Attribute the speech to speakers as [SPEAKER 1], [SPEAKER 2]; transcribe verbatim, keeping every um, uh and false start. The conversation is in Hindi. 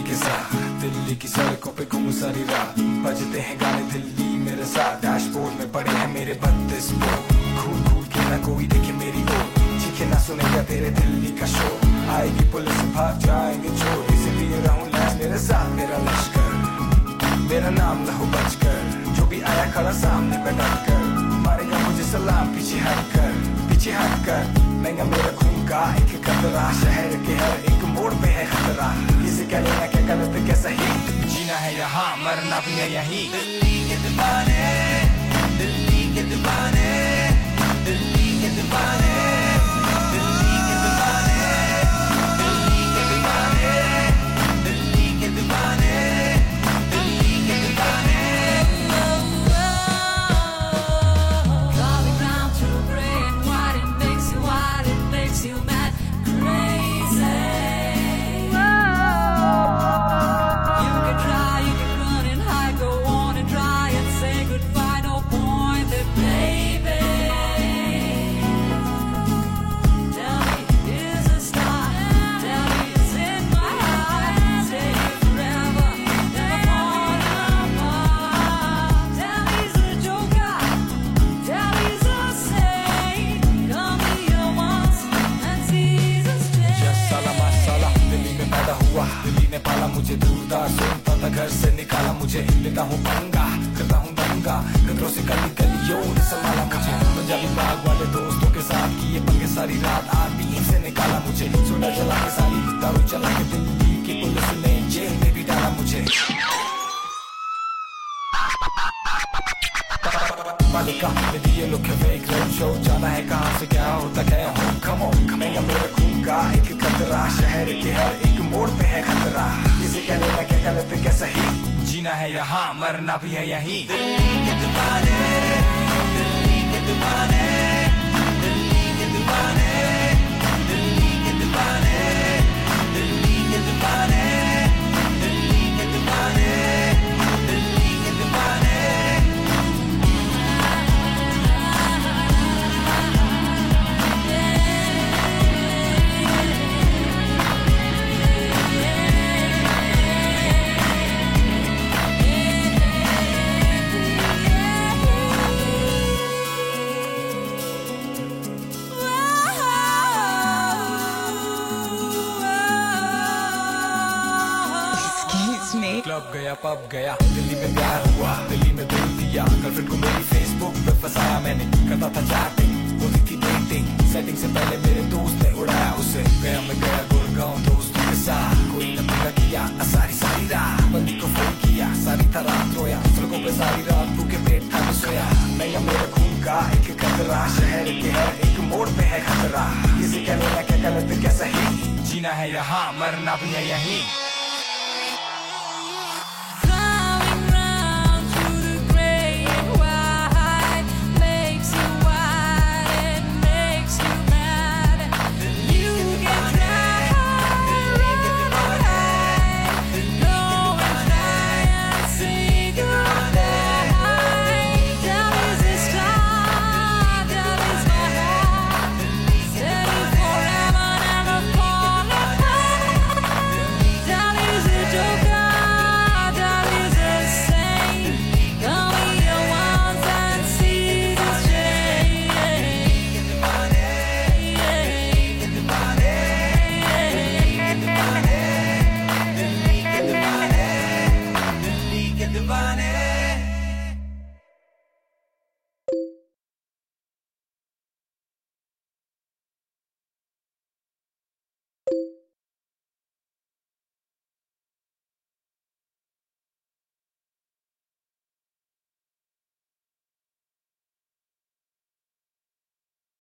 [SPEAKER 1] के साथ दिल्ली की सड़कों पे घूमूं सारी रात, बजते हैं गाने दिल्ली मेरे साथ। डैशबोर्ड में पड़े हैं मेरे बत्तीस बोर्ड, घूर घूर के ना कोई देखे मेरी ओर, चीखे ना सुनेगा तेरे दिल्ली का शोर। आएगी पुलिस भाग जाएंगे चोर, इसलिए रहूं लैस मेरे साथ मेरा लश्कर, मेरा नाम लहू बचकर, जो भी आया खड़ा सामने पे डट कर, मारेगा मुझे सलाम पीछे हट कर, पीछे हट कर। महंगा मेरा खून का एक कतरा, शहर के हर एक मोड़ पे है खतरा, किसे क्या लेना क्या गलत क्या सही, जीना है यहाँ मरना भी है यहीं। दिल्ली के दीवाने, दिल्ली के दीवाने, दिल्ली के दीवाने, दिल्ली के दीवाने, दिल्ली के दीवाने, दिल्ली के दीवाने, दिल्ली के दीवाने।
[SPEAKER 2] Driving round to gray and white, it makes you wild, it makes you mad, crazy. You can try, you can run and hide, go on and try and say goodbye, no point there, baby. Tell me, is a star? Tell me it's in my heart. Stay here forever, never falling apart. Tell me he's a joker. Tell me he's a saint. Come here once and see Jesus change.
[SPEAKER 1] Yes साला माशाला, दिल्ली में पैदा हुआ, दिल्ली ने पाला मुझे, दूरदार सुनता था घर से निकाला मुझे, लेता हूँ पंगा करता हूँ दंगा, खतरों से गली गलियों ने संभाला मुझे, पंजाबी बाग वाले दोस्तों के साथ किए पंगे सारी रात, आरपी से निकाला मुझे, सोडा चला के सारी दारू चला के दिल्ली की पुलिस ने जेल में भी डाला मुझे। पालिका में दिए लोग फेक रोड शो, जाना है कहाँ से क्या होता क्या हो, कम ऑन महंगा मेरे खून का एक कतरा, शहर के हर एक मोड़ पे है खतरा, किसे क्या लेना क्या गलत क्या सही, जीना है यहाँ मरना भी है यहीं। दिल्ली के दीवाने, दिल्ली के दीवाने, दिल्ली के दीवाने, दिल्ली के दीवाने, दिल्ली के दीवाने, दिल्ली के दीवाने, दिल्ली के दीवाने। क्लब गया पब गया, दिल्ली में प्यार हुआ, दिल्ली में दिल दिया, गर्लफ्रेंड को मेरी फेसबुक पे फंसाया मैंने, करता था चैटिंग होती थी डेटिंग, सेटिंग से पहले मेरे दोस्त ने उड़ाया उसे, गया मैं गया गुड़गांव दोस्तों के साथ, कोई न पूरा किया सारी सारी रात, बंदी को फोन किया सारी तरह रोया, सड़कों पे सारी रात भूखे पेट खा के सोया, महंगा मेरे खून का एक कतरा, शहर के हर एक मोड़ पे है खतरा, किसे क्या लेना क्या गलत क्या सही, जीना है यहाँ मरना भी है यहीं।